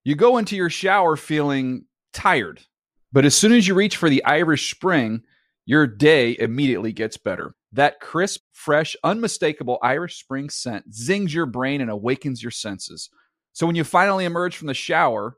You go into your shower feeling tired, but as soon as you reach for the Irish Spring, your day immediately gets better. That crisp, fresh, unmistakable Irish Spring scent zings your brain and awakens your senses. So when you finally emerge from the shower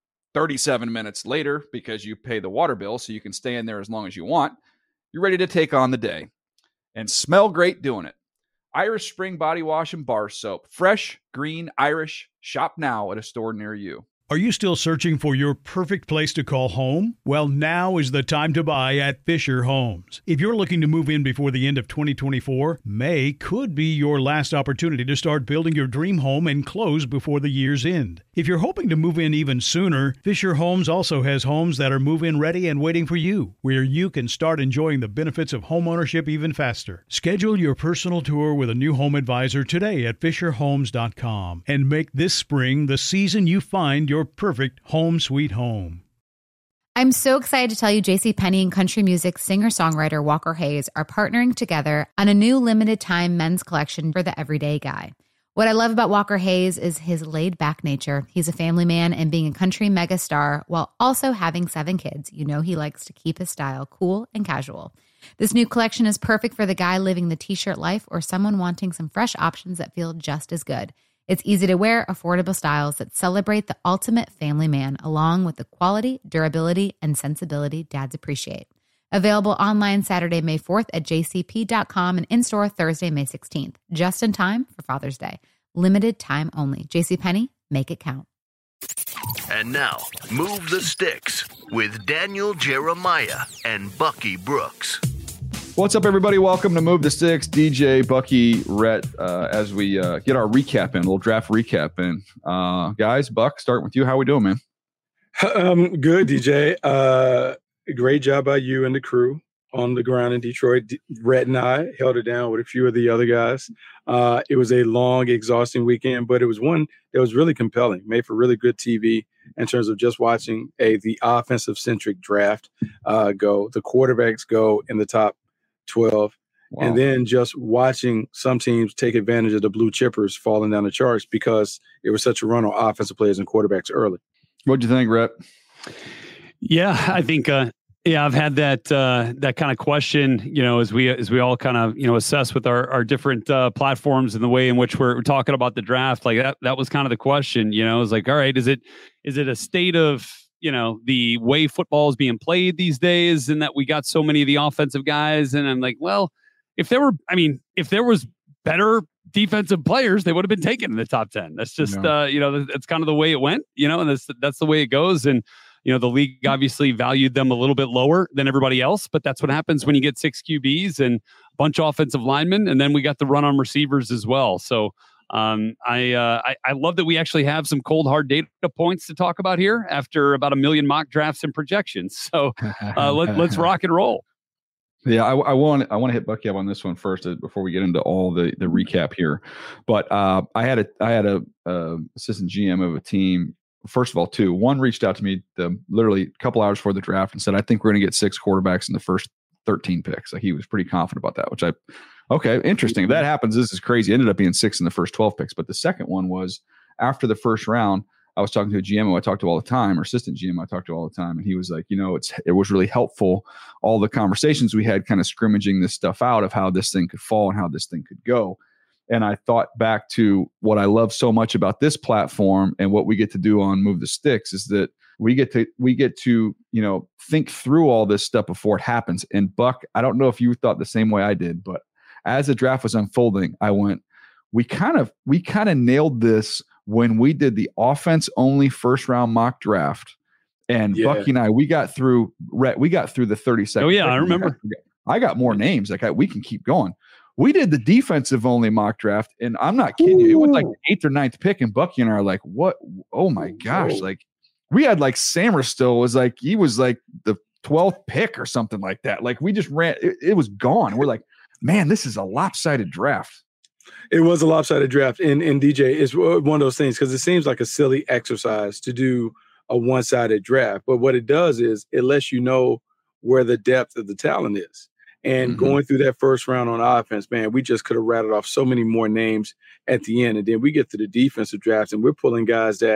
37 minutes later, because you pay the water bill so you can stay in there as long as you want, you're ready to take on the day and smell great doing it. Irish Spring Body Wash and Bar Soap. Fresh, green, Irish. Shop now at a store near you. Are you still searching for your perfect place to call home? Well, now is the time to buy at Fisher Homes. If you're looking to move in before the end of 2024, May could be your last opportunity to start building your dream home and close before the year's end. If you're hoping to move in even sooner, Fisher Homes also has homes that are move-in ready and waiting for you, where you can start enjoying the benefits of homeownership even faster. Schedule your personal tour with a new home advisor today at FisherHomes.com and make this spring the season you find your perfect home sweet home. I'm so excited to tell you JCPenney and country music singer-songwriter Walker Hayes are partnering together on a new limited-time men's collection for the everyday guy. What I love about Walker Hayes is his laid-back nature. He's a family man, and being a country megastar while also having 7 kids, you know he likes to keep his style cool and casual. This new collection is perfect for the guy living the t-shirt life or someone wanting some fresh options that feel just as good. It's easy to wear, affordable styles that celebrate the ultimate family man, along with the quality, durability, and sensibility dads appreciate. Available online Saturday, May 4th at jcp.com and in-store Thursday, May 16th. Just in time for Father's Day. Limited time only. JCPenney, make it count. And now, Move the Sticks with Daniel Jeremiah and Bucky Brooks. What's up, everybody? Welcome to Move the Sticks. DJ, Bucky, Rhett, as we get our recap in, a little draft recap in. Guys, Buck, starting with you. How we doing, man? Good, DJ. Great job by you and the crew on the ground in Detroit. Rhett and I held it down with a few of the other guys. It was a long, exhausting weekend, but it was one that was really compelling, made for really good TV in terms of just watching the offensive-centric draft go, the quarterbacks go in the top 12, wow. And then just watching some teams take advantage of the blue chippers falling down the charts because it was such a run on offensive players and quarterbacks early. What'd you think, Rhett? Yeah, I think, I've had that kind of question, as we all kind of, assess with our different platforms and the way in which we're talking about the draft. Like that was kind of the question, it was like, all right, is it a state of, the way football is being played these days and that we got so many of the offensive guys? And I'm like, well, if there was better defensive players, they would have been taken in the top 10. That's just, that's kind of the way it went, and that's the way it goes. And, the league obviously valued them a little bit lower than everybody else, but that's what happens when you get 6 QBs and a bunch of offensive linemen. And then we got the run on receivers as well. So, I love that we actually have some cold hard data points to talk about here after about 1 million mock drafts and projections. So let's rock and roll. Yeah, I want to hit Bucky up on this one first before we get into all the recap here. But I had a assistant GM of a team. First of all, 2. One reached out to me literally a couple hours before the draft and said, "I think we're going to get 6 quarterbacks in the first 13 picks." Like he was pretty confident about that, which okay, interesting. If that happens, this is crazy. It ended up being 6 in the first 12 picks. But the second one was after the first round, I was talking to a GM who I talked to all the time, or assistant GM I talked to all the time. And he was like, it was really helpful. All the conversations we had kind of scrimmaging this stuff out of how this thing could fall and how this thing could go. And I thought back to what I love so much about this platform and what we get to do on Move the Sticks is that we get to think through all this stuff before it happens. And Buck, I don't know if you thought the same way I did, but as the draft was unfolding, I went, we kind of nailed this when we did the offense only first round mock draft. And yeah. Bucky and I, we got through the 30-second. Oh yeah, I remember. I got more names. Like we can keep going. We did the defensive only mock draft, and I'm not kidding you. It was like the 8th or 9th pick, and Bucky and I are like, "What? Oh my gosh!" Like we had like Samerstill was like he was like the 12th pick or something like that. Like we just ran. It was gone. We're like, man, this is a lopsided draft. It was a lopsided draft, and DJ is one of those things because it seems like a silly exercise to do a one-sided draft, but what it does is it lets you know where the depth of the talent is. And going through that first round on offense, man, we just could have rattled off so many more names at the end. And then we get to the defensive drafts and we're pulling guys that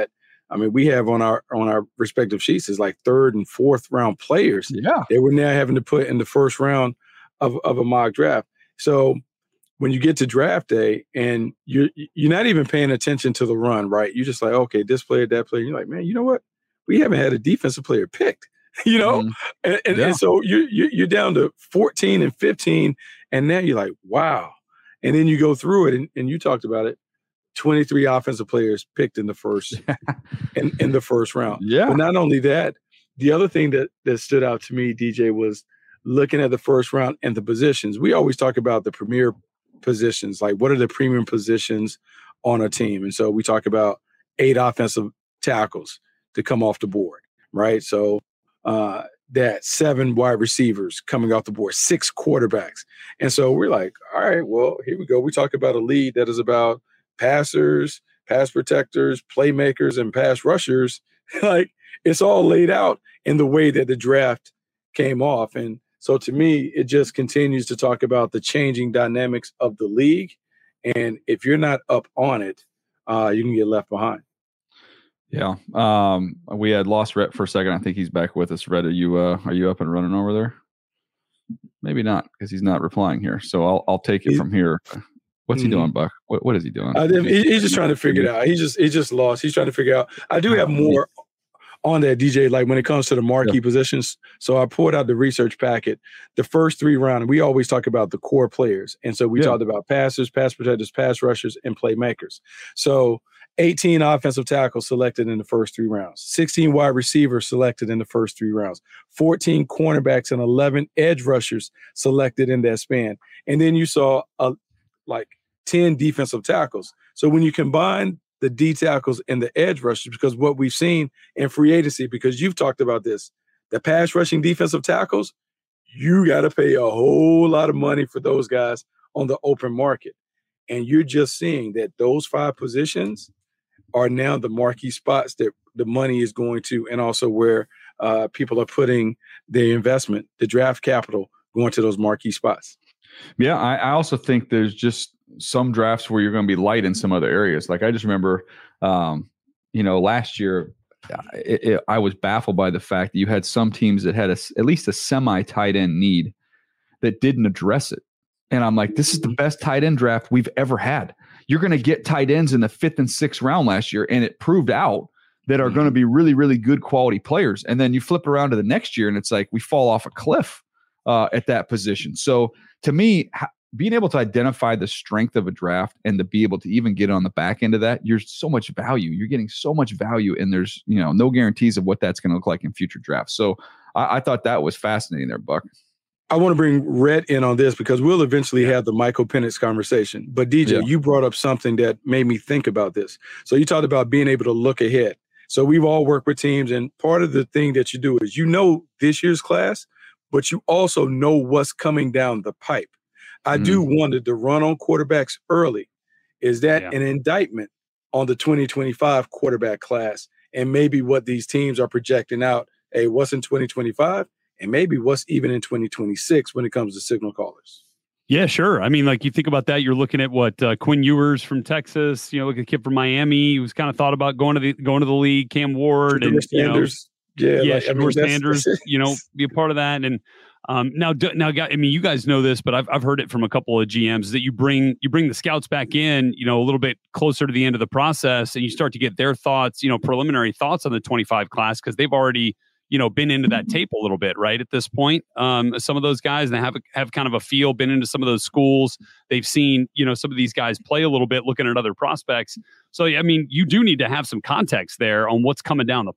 I mean, we have on our respective sheets is like 3rd and 4th round players. Yeah. They were now having to put in the first round of a mock draft. So when you get to draft day and you're not even paying attention to the run, right? You're just like, okay, this player, that player. You're like, man, you know what? We haven't had a defensive player picked, you know? Mm-hmm. And so you're down to 14 and 15. And now you're like, wow. And then you go through it and you talked about it. 23 offensive players picked in the first in the first round. Yeah. But not only that, the other thing that stood out to me, DJ, was looking at the first round and the positions. We always talk about the premier positions, like what are the premium positions on a team? And so we talk about 8 offensive tackles to come off the board, right? So that 7 wide receivers coming off the board, 6 quarterbacks. And so we're like, all right, well, here we go. We talk about a lead that is about passers, pass protectors, playmakers, and pass rushers. Like, it's all laid out in the way that the draft came off. And so to me, it just continues to talk about the changing dynamics of the league. And if you're not up on it, you can get left behind. Yeah. We had lost Rhett for a second. I think he's back with us. Rhett, are you up and running over there? Maybe not, because he's not replying here. So I'll take it from here. What's he doing, Buck? What is he doing? He's just trying to figure it out. He's just lost. He's trying to figure out. I do have more on that, DJ, like when it comes to the marquee positions. So I pulled out the research packet. The first 3 rounds, we always talk about the core players. And so we talked about passers, pass protectors, pass rushers, and playmakers. So 18 offensive tackles selected in the first 3 rounds, 16 wide receivers selected in the first 3 rounds, 14 cornerbacks and 11 edge rushers selected in that span. And then you saw like 10 defensive tackles. So when you combine the D tackles and the edge rushers, because what we've seen in free agency, because you've talked about this, the pass rushing defensive tackles, you got to pay a whole lot of money for those guys on the open market. And you're just seeing that those 5 positions are now the marquee spots that the money is going to, and also where people are putting their investment, the draft capital, going to those marquee spots. Yeah, I also think there's just some drafts where you're going to be light in some other areas. Like I just remember, last year, I was baffled by the fact that you had some teams that had at least a semi-tight end need that didn't address it. And I'm like, this is the best tight end draft we've ever had. You're going to get tight ends in the 5th and 6th round last year, and it proved out that are going to be really, really good quality players. And then you flip around to the next year, and it's like we fall off a cliff at that position. So to me, being able to identify the strength of a draft and to be able to even get on the back end of that, you're so much value. You're getting so much value, and there's no guarantees of what that's going to look like in future drafts. So I thought that was fascinating there, Buck. I want to bring Rhett in on this because we'll eventually have the Michael Penix conversation. But DJ, you brought up something that made me think about this. So you talked about being able to look ahead. So we've all worked with teams, and part of the thing that you do is this year's class, but you also know what's coming down the pipe. I do wonder, the run on quarterbacks early, is that an indictment on the 2025 quarterback class and maybe what these teams are projecting out? Hey, what's in 2025? And maybe what's even in 2026 when it comes to signal callers. Yeah, sure. I mean, like you think about that, you're looking at what Quinn Ewers from Texas, look at a kid from Miami who's kind of thought about going to the league, Cam Ward, Shedeur Sanders. Shedeur Sanders, be a part of that. And now, I mean, you guys know this, but I've heard it from a couple of GMs that you bring the scouts back in, a little bit closer to the end of the process, and you start to get their thoughts, preliminary thoughts on the 25 class, because they've already been into that tape a little bit, right? At this point, some of those guys, they have kind of a feel, been into some of those schools. They've seen, some of these guys play a little bit, looking at other prospects. So, I mean, you do need to have some context there on what's coming down the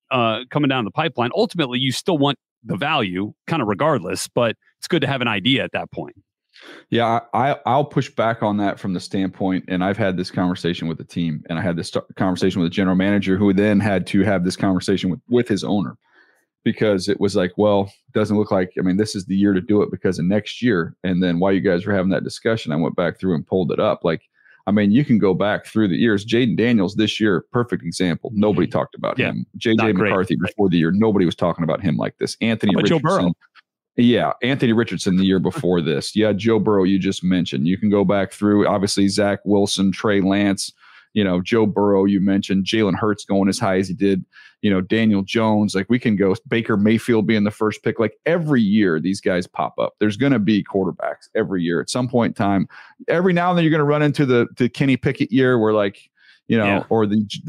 pipeline. Ultimately, you still want the value kind of regardless, but it's good to have an idea at that point. Yeah, I'll push back on that from the standpoint, and I've had this conversation with the team, and I had this conversation with the general manager, who then had to have this conversation with his owner. Because it was like, well, it doesn't look like, this is the year to do it because of next year. And then while you guys were having that discussion, I went back through and pulled it up. Like, you can go back through the years. Jaden Daniels this year, perfect example. Nobody talked about him. JJ McCarthy before the year, nobody was talking about him like this. Anthony Richardson. Joe Burrow? Yeah, Anthony Richardson the year before this. Yeah, Joe Burrow you just mentioned. You can go back through, obviously, Zach Wilson, Trey Lance, Joe Burrow, you mentioned Jalen Hurts going as high as he did, Daniel Jones, like we can go Baker Mayfield being the first pick. Like every year these guys pop up. There's going to be quarterbacks every year at some point in time. Every now and then you're going to run into the Kenny Pickett year where or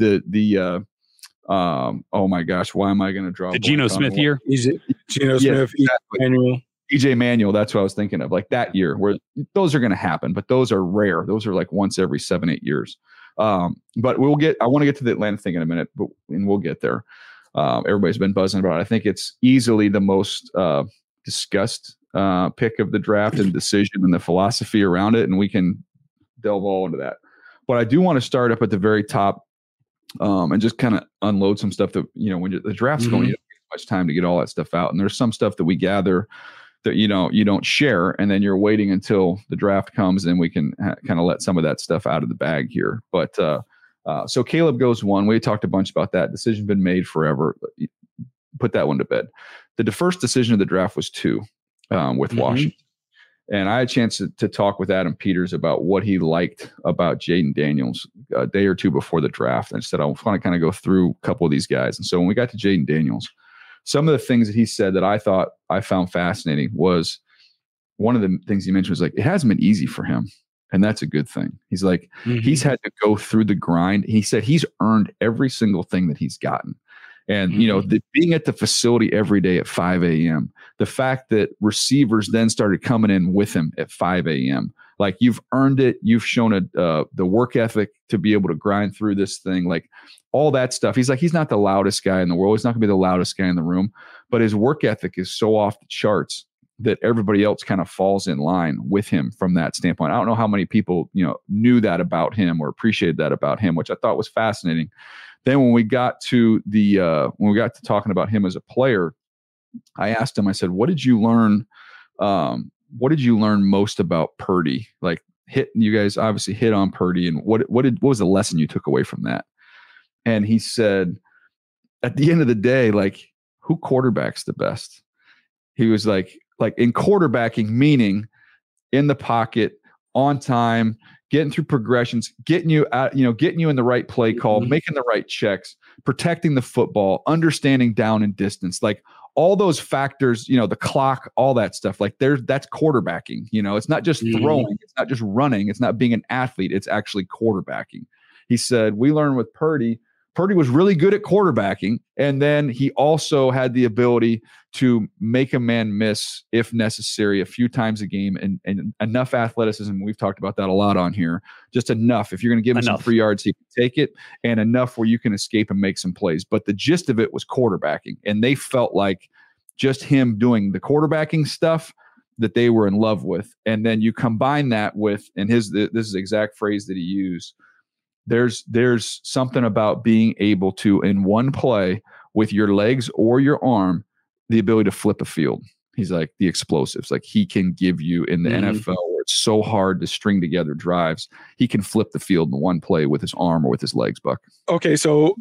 oh my gosh, why am I going to draw the Geno Smith year? Geno Smith, exactly. EJ Manuel, that's what I was thinking of, like that year where those are going to happen, but those are rare. Those are like once every 7-8 years. But I want to get to the Atlanta thing in a minute, and we'll get there. Everybody's been buzzing about it. I think it's easily the most discussed pick of the draft and decision and the philosophy around it, and we can delve all into that. But I do want to start up at the very top and just kind of unload some stuff that, when the draft's going, you don't get much time to get all that stuff out. And there's some stuff that we gather that you don't share, and then you're waiting until the draft comes, and we can kind of let some of that stuff out of the bag here. But so Caleb goes 1. We talked a bunch about that. Decision's been made forever. Put that one to bed. The first decision of the draft was 2 with Washington, and I had a chance to talk with Adam Peters about what he liked about Jayden Daniels a day or 2 before the draft. And I said I want to kind of go through a couple of these guys. And so when we got to Jayden Daniels, some of the things that he said that I found fascinating was one of the things he mentioned was like, it hasn't been easy for him. And that's a good thing. He's like, he's had to go through the grind. He said he's earned every single thing that he's gotten. And, being at the facility every day at 5 a.m., the fact that receivers then started coming in with him at 5 a.m., like you've earned it. You've shown the work ethic to be able to grind through this thing, like all that stuff. He's like, he's not the loudest guy in the world. He's not going to be the loudest guy in the room, but his work ethic is so off the charts that everybody else kind of falls in line with him from that standpoint. I don't know how many people, knew that about him or appreciated that about him, which I thought was fascinating. Then when we got to talking about him as a player, I asked him, I said, what did you learn? What did you learn most about Purdy? Like you guys obviously hit on Purdy, and what was the lesson you took away from that? And he said, at the end of the day, like who quarterbacks the best? He was like in quarterbacking, meaning in the pocket, on time, getting through progressions, getting you out, getting you in the right play call, making the right checks, protecting the football, understanding down and distance, like all those factors, the clock, all that stuff. Like that's quarterbacking. It's not just throwing, it's not just running, it's not being an athlete, it's actually quarterbacking. He said, we learned with Purdy was really good at quarterbacking, and then he also had the ability to make a man miss if necessary a few times a game, and enough athleticism. We've talked about that a lot on here. Just enough. If you're going to give him some 3 yards, he can take it, and enough where you can escape and make some plays. But the gist of it was quarterbacking, and they felt like just him doing the quarterbacking stuff that they were in love with. And then you combine that with, and this is the exact phrase that he used, there's something about being able to, in one play with your legs or your arm, the ability to flip a field. He's like the explosives, like he can give you in the NFL where it's so hard to string together drives. He can flip the field in one play with his arm or with his legs, Buck. Okay. So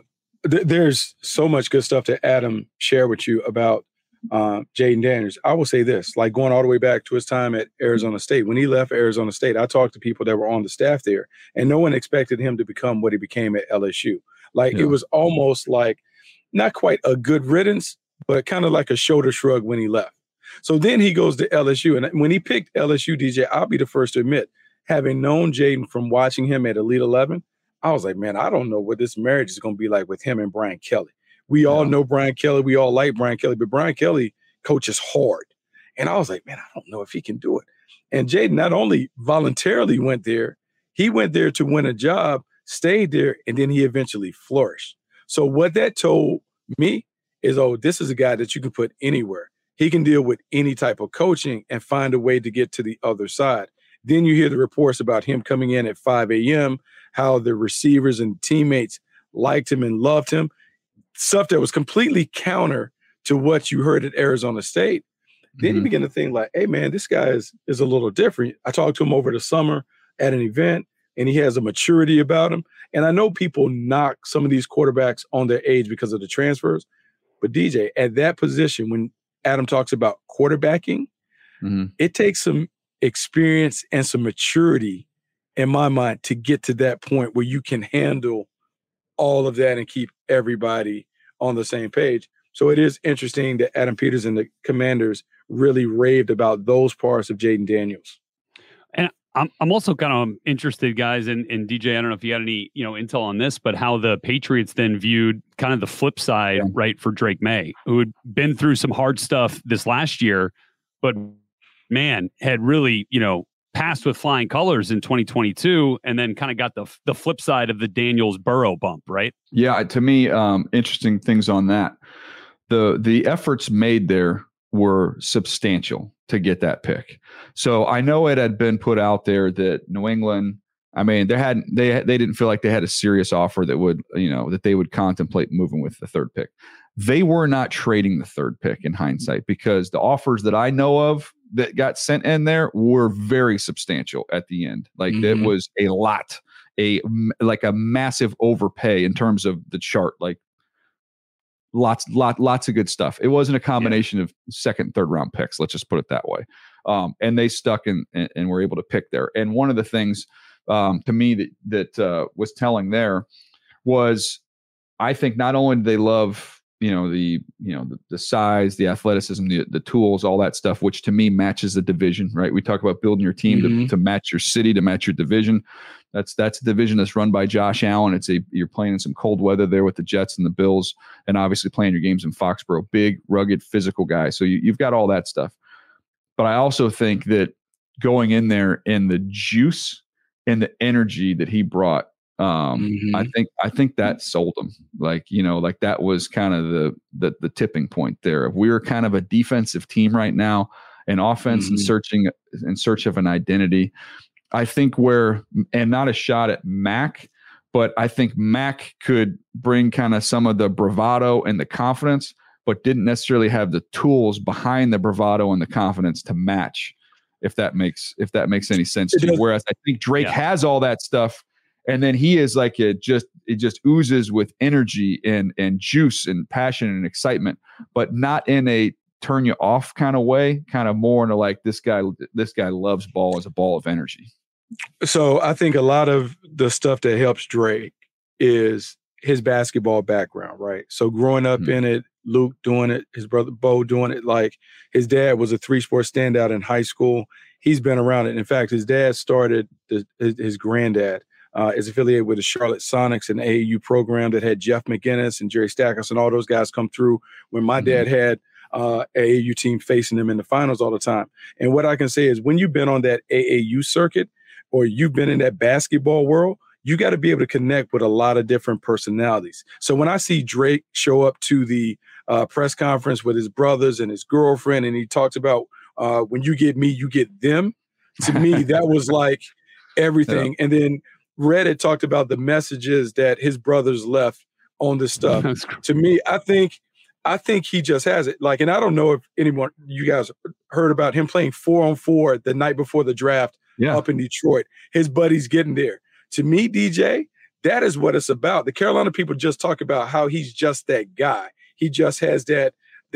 there's so much good stuff that Adam shared with you about Jayden Daniels. I will say this, like going all the way back to his time at Arizona State. When he left Arizona State, I talked to people that were on the staff there, and no one expected him to become what he became at LSU. Like it was almost like not quite a good riddance, but kind of like a shoulder shrug when he left. So then he goes to LSU. And when he picked LSU, DJ, I'll be the first to admit, having known Jayden from watching him at Elite 11, I was like, man, I don't know what this marriage is going to be like with him and Brian Kelly. We all know Brian Kelly. We all like Brian Kelly, but Brian Kelly coaches hard. And I was like, man, I don't know if he can do it. And Jayden not only voluntarily went there, he went there to win a job, stayed there, and then he eventually flourished. So what that told me is, this is a guy that you can put anywhere. He can deal with any type of coaching and find a way to get to the other side. Then you hear the reports about him coming in at 5 a.m., how the receivers and teammates liked him and loved him. Stuff that was completely counter to what you heard at Arizona State. Then you begin to think like, hey, man, this guy is a little different. I talked to him over the summer at an event, and he has a maturity about him. And I know people knock some of these quarterbacks on their age because of the transfers. But, DJ, at that position, when Adam talks about quarterbacking, it takes some experience and some maturity in my mind, to get to that point where you can handle all of that and keep everybody on the same page. So it is interesting that Adam Peters and the Commanders really raved about those parts of Jayden Daniels. And I'm also kind of interested, guys, and DJ, I don't know if you had any, intel on this, but how the Patriots then viewed kind of the flip side, right, for Drake May, who had been through some hard stuff this last year, but man, had really, passed with flying colors in 2022, and then kind of got the flip side of the Daniels Burrow bump, right? Yeah, to me, interesting things on that. The efforts made there were substantial to get that pick. So I know it had been put out there that New England, I mean, they didn't feel like they had a serious offer that would, that they would contemplate moving with the third pick. They were not trading the third pick in hindsight, because the offers that I know of that got sent in there were very substantial at the end. Like it was a lot, like a massive overpay in terms of the chart, like lots of good stuff. It wasn't a combination of second, third round picks. Let's just put it that way. And they stuck and were able to pick there. And one of the things to me that was telling there was, I think not only do they love, the size, the athleticism, the tools, all that stuff, which to me matches the division, right? We talk about building your team to match your city, to match your division. That's a division that's run by Josh Allen. You're playing in some cold weather there with the Jets and the Bills, and obviously playing your games in Foxborough. Big, rugged, physical guy. So you've got all that stuff. But I also think that going in there and the juice and the energy that he brought, I think that sold them. Like that was kind of the tipping point there. If we're kind of a defensive team right now, an offense in search of an identity, I think and not a shot at Mac, but I think Mac could bring kind of some of the bravado and the confidence, but didn't necessarily have the tools behind the bravado and the confidence to match, if that makes any sense to you. Whereas I think Drake has all that stuff. And then he is like it just oozes with energy and juice and passion and excitement, but not in a turn you off kind of way, kind of more into like this guy loves ball as a ball of energy. So I think a lot of the stuff that helps Drake is his basketball background, right? So growing up in it, Luke doing it, his brother Bo doing it, like his dad was a 3-sport standout in high school. He's been around it. In fact, his dad started his granddad is affiliated with the Charlotte Sonics, an AAU program that had Jeff McGinnis and Jerry Stackhouse and all those guys come through when my dad had AAU team facing them in the finals all the time. And what I can say is when you've been on that AAU circuit or you've been in that basketball world, you got to be able to connect with a lot of different personalities. So when I see Drake show up to the press conference with his brothers and his girlfriend, and he talks about when you get me, you get them, to me, that was like everything. And then Reddit talked about the messages that his brothers left on this stuff. To me, I think he just has it. Like, and I don't know if you guys heard about him playing 4-on-4 the night before the draft up in Detroit. His buddies getting there. To me, DJ, that is what it's about. The Carolina people just talk about how he's just that guy. He just has that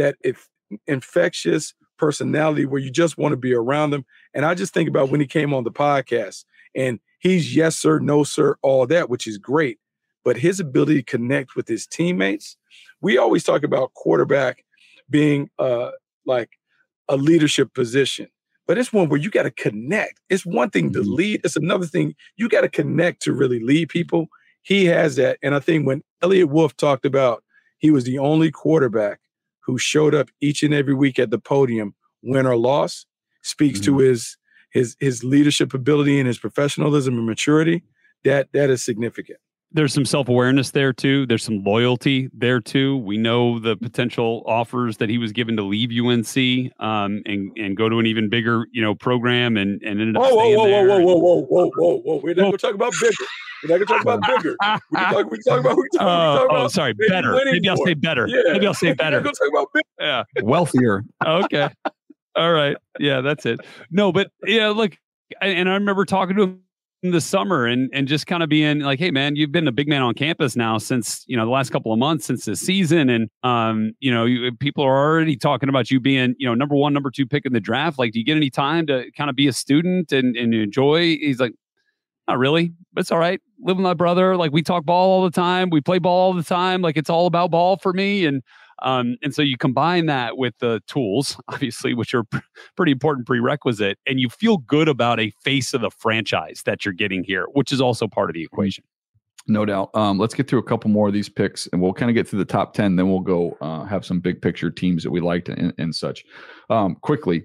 infectious personality where you just want to be around him. And I just think about when he came on the podcast, and he's yes, sir, no, sir, all that, which is great. But his ability to connect with his teammates, we always talk about quarterback being like a leadership position. But it's one where you got to connect. It's one thing to lead. It's another thing. You got to connect to really lead people. He has that. And I think when Elliott Wolf talked about he was the only quarterback who showed up each and every week at the podium, win or loss, speaks to his leadership ability and his professionalism and maturity. That is significant. There's some self-awareness there too. There's some loyalty there too. We know the potential offers that he was given to leave UNC and go to an even bigger, program and ended up staying there. Whoa. We're not going to talk about bigger. We're not going to talk about bigger. We can talk about sorry, better. Maybe I'll say better. Yeah. Maybe I'll say better. We're not going to talk about bigger. Yeah. Wealthier. Okay. All right. Yeah, that's it. No, but look, and I remember talking to him this summer and just kind of being like, hey man, you've been a big man on campus now since, the last couple of months since the season. And, people are already talking about you being, number 1, number 2 pick in the draft. Like, do you get any time to kind of be a student and enjoy? He's like, Not really. It's all right. Live with my brother. Like, we talk ball all the time. We play ball all the time. Like, it's all about ball for me. And so you combine that with the tools, obviously, which are pretty important prerequisite, and you feel good about a face of the franchise that you're getting here, which is also part of the equation. No doubt. Let's get through a couple more of these picks, and we'll kind of get through the top 10. Then we'll go have some big picture teams that we liked and such. Quickly,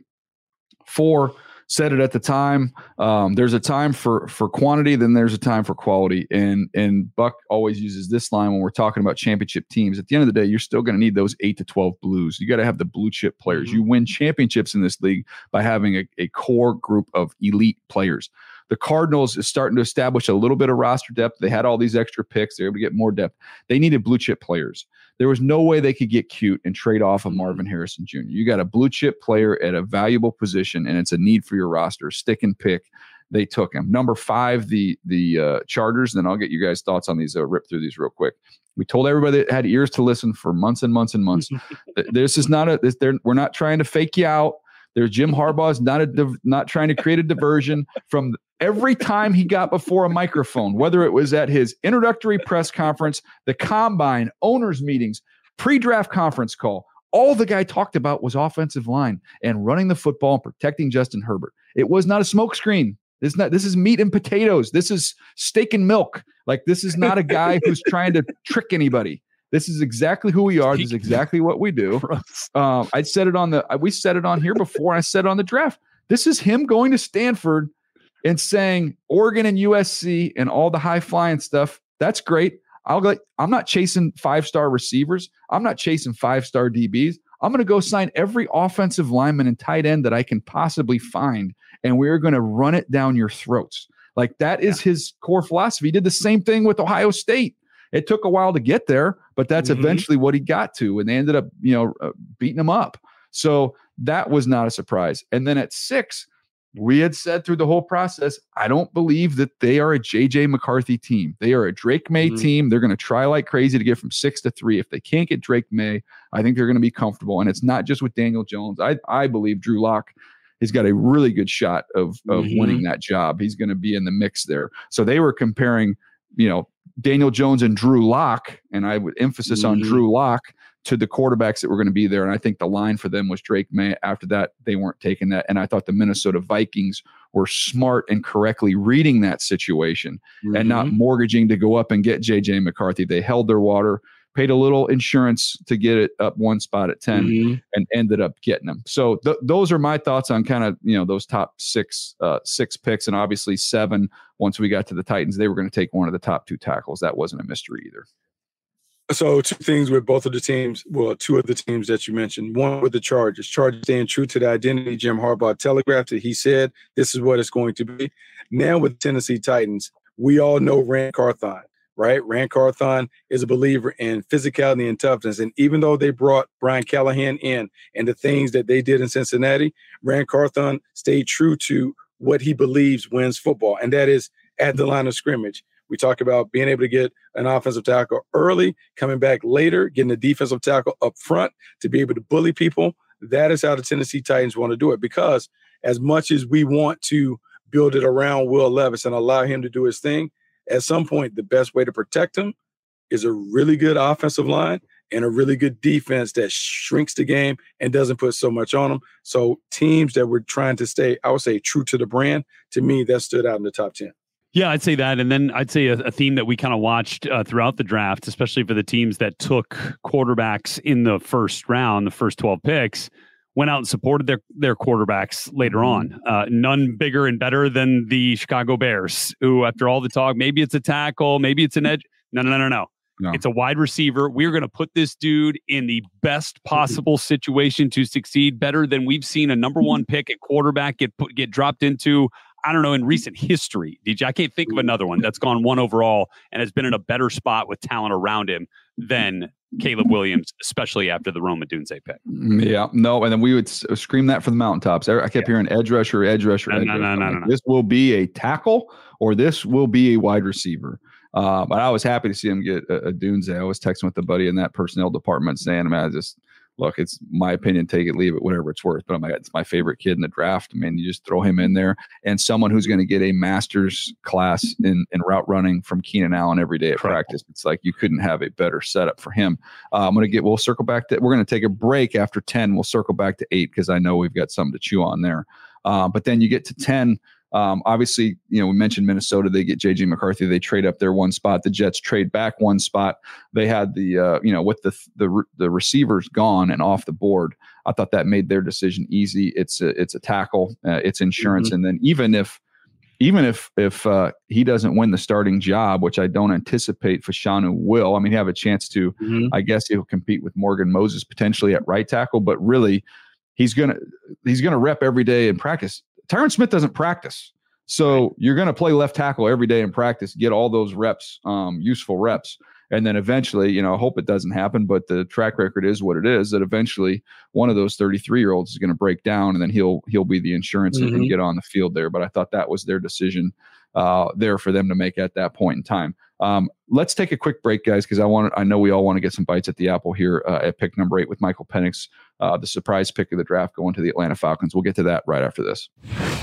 4, said it at the time. There's a time for quantity, then there's a time for quality. And Buck always uses this line when we're talking about championship teams. At the end of the day, you're still going to need those 8 to 12 blues. You got to have the blue chip players. Mm-hmm. You win championships in this league by having a core group of elite players. The Cardinals is starting to establish a little bit of roster depth. They had all these extra picks. They were able to get more depth. They needed blue chip players. There was no way they could get cute and trade off of Marvin Harrison Jr. You got a blue chip player at a valuable position, and it's a need for your roster. Stick and pick. They took him. Number 5, the Chargers. Then I'll get you guys' thoughts on these. Rip through these real quick. We told everybody that had ears to listen for months and months and months. This is not we're not trying to fake you out. There's Jim Harbaugh is not trying to create a diversion from every time he got before a microphone, whether it was at his introductory press conference, the combine, owners meetings, pre-draft conference call. All the guy talked about was offensive line and running the football and protecting Justin Herbert. It was not a smokescreen. This is meat and potatoes. This is steak and milk. Like, this is not a guy who's trying to trick anybody. This is exactly who we are. This is exactly what we do. I said it we said it on here before. I said it on the draft. This is him going to Stanford and saying Oregon and USC and all the high flying stuff. That's great. I'm not chasing 5-star receivers. I'm not chasing 5-star DBs. I'm going to go sign every offensive lineman and tight end that I can possibly find. And we're going to run it down your throats. Like, that is his core philosophy. He did the same thing with Ohio State. It took a while to get there, but that's eventually what he got to. And they ended up, beating him up. So that was not a surprise. And then at 6, we had said through the whole process, I don't believe that they are a J.J. McCarthy team. They are a Drake May team. They're going to try like crazy to get from 6 to 3. If they can't get Drake May, I think they're going to be comfortable. And it's not just with Daniel Jones. I believe Drew Lock has got a really good shot of winning that job. He's going to be in the mix there. So they were comparing, Daniel Jones and Drew Lock, and I would emphasis on Drew Lock, to the quarterbacks that were going to be there. And I think the line for them was Drake May. After that, they weren't taking that. And I thought the Minnesota Vikings were smart and correctly reading that situation and not mortgaging to go up and get J.J. McCarthy. They held their water, paid a little insurance to get it up one spot at 10 and ended up getting them. So those are my thoughts on kind of, those top six picks. And obviously 7, once we got to the Titans, they were going to take one of the top 2 tackles. That wasn't a mystery either. So 2 things with both of the teams. Well, 2 of the teams that you mentioned. One with the Chargers. Chargers staying true to the identity Jim Harbaugh telegraphed it. He said, this is what it's going to be. Now with Tennessee Titans, we all know Rand Carthon, right? Rand Carthon is a believer in physicality and toughness. And even though they brought Brian Callahan in and the things that they did in Cincinnati, Rand Carthon stayed true to what he believes wins football, and that is at the line of scrimmage. We talk about being able to get an offensive tackle early, coming back later, getting a defensive tackle up front to be able to bully people. That is how the Tennessee Titans want to do it, because as much as we want to build it around Will Levis and allow him to do his thing, at some point, the best way to protect him is a really good offensive line and a really good defense that shrinks the game and doesn't put so much on them. So teams that were trying to stay, I would say, true to the brand, to me, that stood out in the top 10. Yeah, I'd say that. And then I'd say a theme that we kind of watched throughout the draft, especially for the teams that took quarterbacks in the first round, the first 12 picks, went out and supported their quarterbacks later on. None bigger and better than the Chicago Bears, who, after all the talk, maybe it's a tackle, maybe it's an edge. No. It's a wide receiver. We're going to put this dude in the best possible situation to succeed, better than we've seen a number 1 pick at quarterback get dropped into, I don't know, in recent history. DJ, I can't think of another one that's gone 1 overall and has been in a better spot with talent around him than Caleb Williams, especially after the Rome Odunze pick. Yeah, no, and then we would scream that from the mountaintops. I kept hearing edge rusher. No. This will be a tackle or this will be a wide receiver. But I was happy to see him get Odunze. I was texting with a buddy in that personnel department saying, man, I just look, it's my opinion, take it, leave it, whatever it's worth. But I'm like, it's my favorite kid in the draft. I mean, you just throw him in there, and someone who's going to get a master's class in route running from Keenan Allen every day at practice. It's like you couldn't have a better setup for him. We'll circle back to, we're going to take a break after 10. We'll circle back to 8 because I know we've got something to chew on there. But then you get to 10. Obviously, we mentioned Minnesota. They get JJ McCarthy. They trade up there one spot. The Jets trade back one spot. They had with the receivers gone and off the board. I thought that made their decision easy. It's a tackle. It's insurance. And then even if he doesn't win the starting job, which I don't anticipate Fashanu will, I mean, have a chance to. I guess he'll compete with Morgan Moses potentially at right tackle, but really, he's gonna rep every day in practice. Tyron Smith doesn't practice. So you're going to play left tackle every day in practice, get all those reps, useful reps. And then eventually, I hope it doesn't happen, but the track record is what it is, that eventually one of those 33-year-olds is going to break down, and then he'll be the insurance and get on the field there. But I thought that was their decision there for them to make at that point in time. Let's take a quick break, guys, because I know we all want to get some bites at the apple here at pick number 8 with Michael Penix, the surprise pick of the draft going to the Atlanta Falcons. We'll get to that right after this.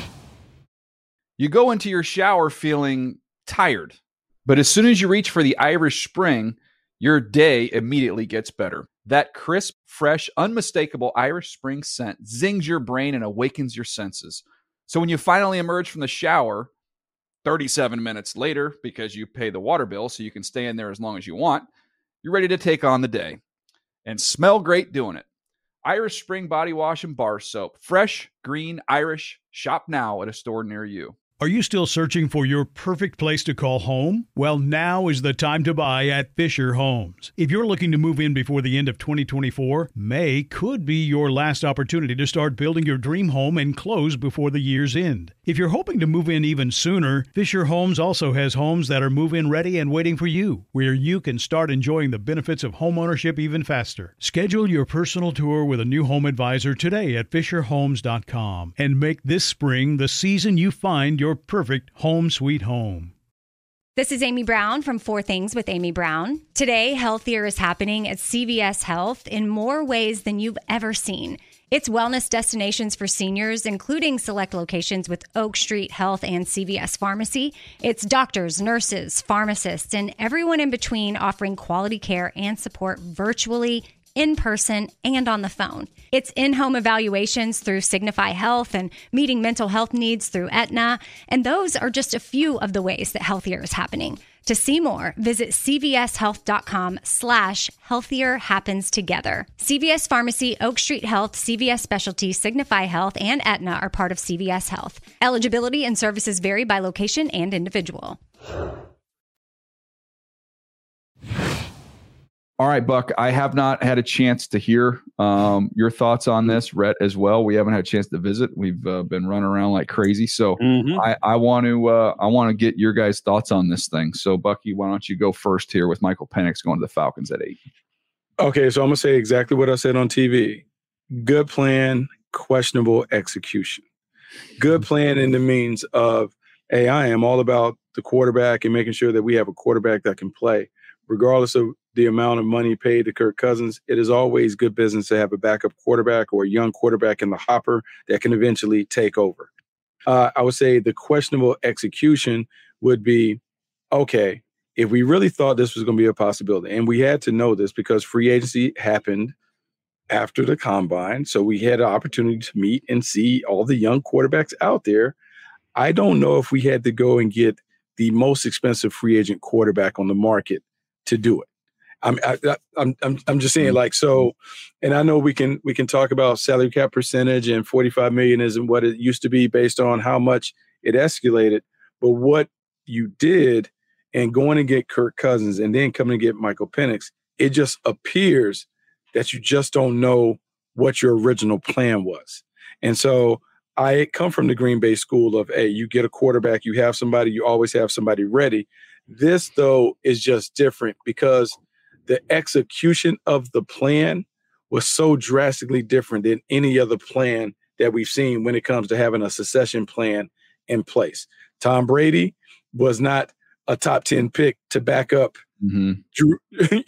You go into your shower feeling tired, but as soon as you reach for the Irish Spring, your day immediately gets better. That crisp, fresh, unmistakable Irish Spring scent zings your brain and awakens your senses. So when you finally emerge from the shower 37 minutes later, because you pay the water bill so you can stay in there as long as you want, you're ready to take on the day and smell great doing it. Irish Spring Body Wash and Bar Soap. Fresh, green, Irish. Shop now at a store near you. Are you still searching for your perfect place to call home? Well, now is the time to buy at Fisher Homes. If you're looking to move in before the end of 2024, May could be your last opportunity to start building your dream home and close before the year's end. If you're hoping to move in even sooner, Fisher Homes also has homes that are move-in ready and waiting for you, where you can start enjoying the benefits of homeownership even faster. Schedule your personal tour with a new home advisor today at FisherHomes.com and make this spring the season you find your perfect home sweet home. This is Amy Brown from 4 Things with Amy Brown. Today, healthier is happening at CVS Health in more ways than you've ever seen. It's wellness destinations for seniors, including select locations with Oak Street Health and CVS Pharmacy. It's doctors, nurses, pharmacists, and everyone in between offering quality care and support virtually, in person, and on the phone. It's in-home evaluations through Signify Health and meeting mental health needs through Aetna. And those are just a few of the ways that healthier is happening. To see more, visit cvshealth.com/healthier happens together. CVS Pharmacy, Oak Street Health, CVS Specialty, Signify Health, and Aetna are part of CVS Health. Eligibility and services vary by location and individual. All right, Buck, I have not had a chance to hear your thoughts on this. Rhett as well. We haven't had a chance to visit. We've been running around like crazy. So I want to get your guys' thoughts on this thing. So, Bucky, why don't you go first here with Michael Penix going to the Falcons at 8? Okay, so I'm going to say exactly what I said on TV. Good plan, questionable execution. Good plan in the means of, hey, I am all about the quarterback and making sure that we have a quarterback that can play. Regardless of the amount of money paid to Kirk Cousins, it is always good business to have a backup quarterback or a young quarterback in the hopper that can eventually take over. I would say the questionable execution would be, okay, if we really thought this was going to be a possibility, and we had to know this because free agency happened after the combine, so we had an opportunity to meet and see all the young quarterbacks out there. I don't know if we had to go and get the most expensive free agent quarterback on the market to do it. I'm just saying, like, so, and I know we can talk about salary cap percentage, and 45 million isn't what it used to be based on how much it escalated. But what you did and going to get Kirk Cousins and then coming to get Michael Penix, it just appears that you just don't know what your original plan was. And so I come from the Green Bay school of, hey, you get a quarterback, you have somebody, you always have somebody ready. This, though, is just different because the execution of the plan was so drastically different than any other plan that we've seen when it comes to having a succession plan in place. Tom Brady was not a top 10 pick to back up Drew,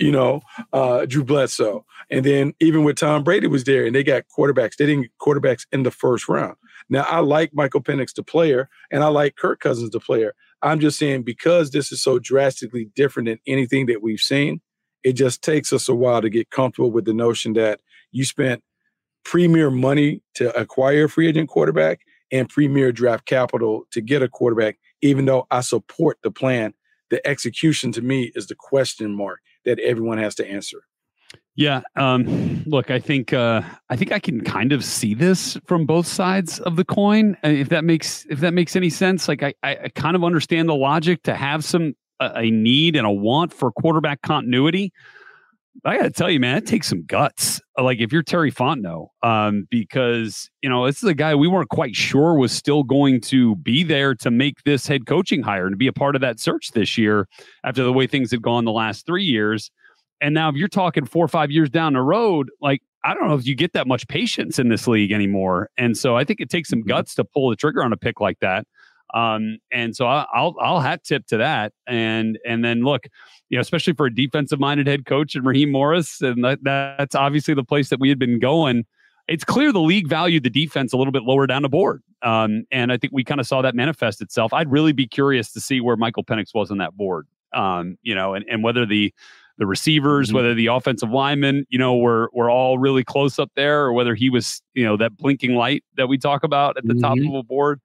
Drew Bledsoe. And then even with Tom Brady was there and they got quarterbacks, they didn't get quarterbacks in the first round. Now, I like Michael Penix, the player, and I like Kirk Cousins, the player. I'm just saying because this is so drastically different than anything that we've seen, it just takes us a while to get comfortable with the notion that you spent premier money to acquire a free agent quarterback and premier draft capital to get a quarterback, even though I support the plan. The execution to me is the question mark that everyone has to answer. Yeah. Look, I think I can kind of see this from both sides of the coin. If that makes any sense, like I kind of understand the logic to have a need and a want for quarterback continuity. I got to tell you, man, it takes some guts. Like if you're Terry Fontenot, because, this is a guy we weren't quite sure was still going to be there to make this head coaching hire and to be a part of that search this year after the way things had gone the last 3 years. And now if you're talking 4 or 5 years down the road, like, I don't know if you get that much patience in this league anymore. And so I think it takes some guts to pull the trigger on a pick like that. And so I'll hat tip to that. And then look, especially for a defensive minded head coach and Raheem Morris, and that's obviously the place that we had been going. It's clear the league valued the defense a little bit lower down the board. And I think we kind of saw that manifest itself. I'd really be curious to see where Michael Penix was on that board. And whether the receivers, whether the offensive linemen, were all really close up there, or whether he was, that blinking light that we talk about at the top of a board.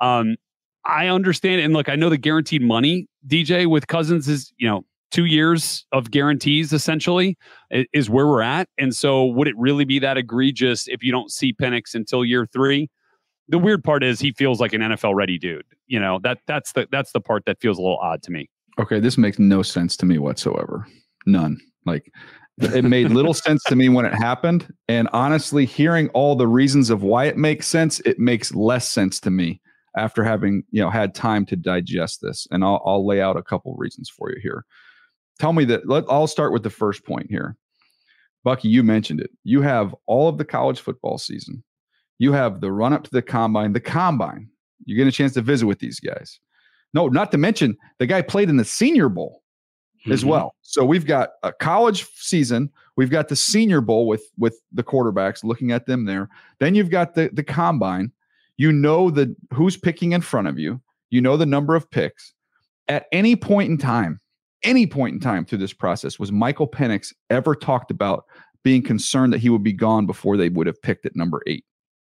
I understand. And look, I know the guaranteed money, DJ, with Cousins is, 2 years of guarantees essentially is where we're at. And so would it really be that egregious if you don't see Penix until year 3? The weird part is he feels like an NFL ready dude. That's the part that feels a little odd to me. Okay. This makes no sense to me whatsoever. None. Like it made little sense to me when it happened. And honestly, hearing all the reasons of why it makes sense, it makes less sense to me after having, had time to digest this. And I'll lay out a couple reasons for you here. Tell me that. I'll start with the first point here. Bucky, you mentioned it. You have all of the college football season. You have the run up to the combine. The combine. You get a chance to visit with these guys. No, not to mention the guy played in the Senior Bowl as well. So we've got a college season. We've got the Senior Bowl with the quarterbacks, looking at them there. Then you've got the combine. Who's picking in front of you. You know the number of picks. At any point in time through this process, was Michael Penix ever talked about being concerned that he would be gone before they would have picked at number 8?